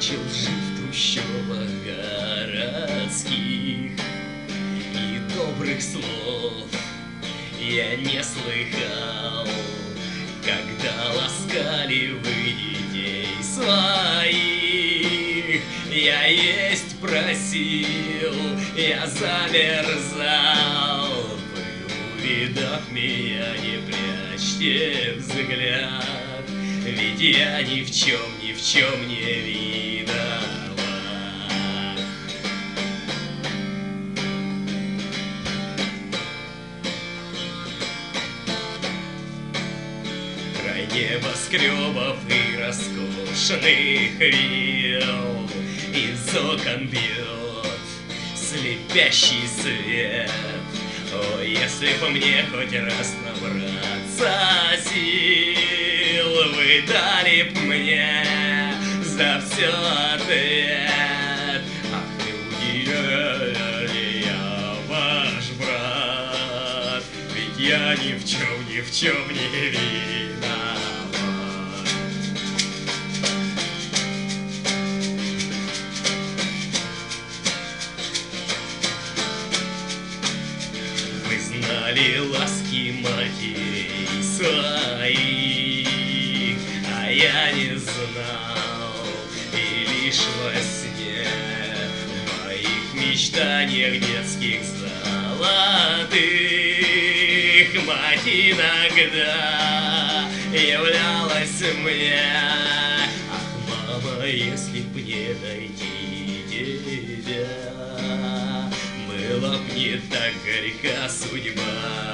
начал жить в трущобах городских, и добрых слов я не слыхал, когда ласкали вы детей своих. Я есть просил, я замерзал. Вы, увидав меня, не прячьте взгляд, ведь я ни в чем не виноват. Край небоскребов и роскошных вилл, из окон бьет слепящий свет. О, если бы мне хоть раз набраться сил, вы дали б мне за все ответ. Ах, неужели я ваш брат, ведь я ни в чем не виноват. Вы знали ласки матерей своих, а я не знал, и лишь во сне в моих мечтаниях детских золотых мать иногда являлась мне. Ах, мама, если б не найти тебя, была б не так горька судьба.